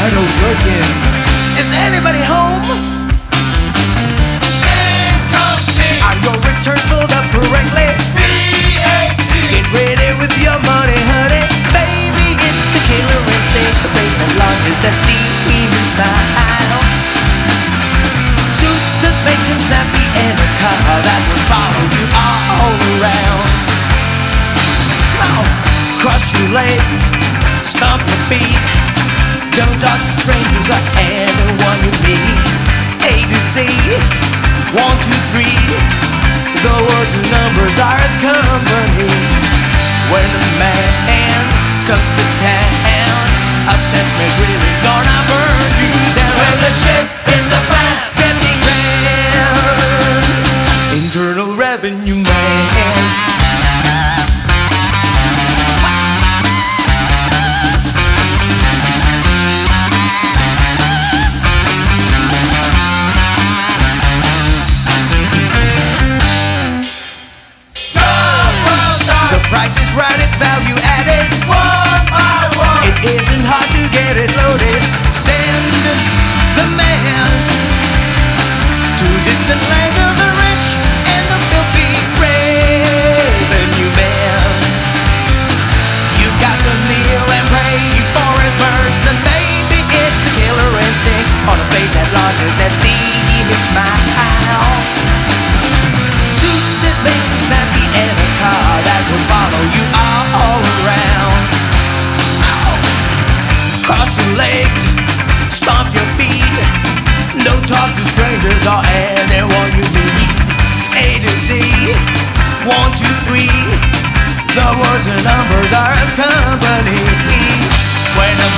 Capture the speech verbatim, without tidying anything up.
Rhino's looking. Is anybody home? Are your returns filled up correctly? V A T. Get ready with your money, honey. Baby, it's the killer instinct, the face that launches, that's the even style. Suits that make him snappy and a car that will follow you all around. Come on, cross your legs, stomp your feet. Don't talk to strangers or anyone you meet. A to Z, one, two, three. The words and numbers are his company. When a man comes to town, assessment really is gonna burn you down. When the ship hits a flat fifty grand, Internal Revenue Man. Price is right, it's value added. One by one. It isn't hard to get it loaded. Send the man to distant land of the rich and the filthy revenue man. You got to kneel and pray for his mercy. Maybe it's the killer instinct on a face that launches, that's the image smile. Suits that make him snappy and a car that will follow you all around. Ow. Cross your legs, stomp your feet. Don't talk to strangers or anyone you meet. A to Z, one, two, three. The words and numbers are his company. When a